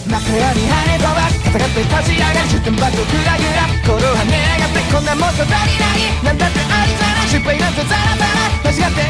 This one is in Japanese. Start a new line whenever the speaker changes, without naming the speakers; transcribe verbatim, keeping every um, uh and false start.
真っ暗に跳ね飛ば戦って立ち上がり出典バットグラグラ心はね上がってこんなもんじゃ足りないなんだってありじゃない失敗なんてザラザラ間違って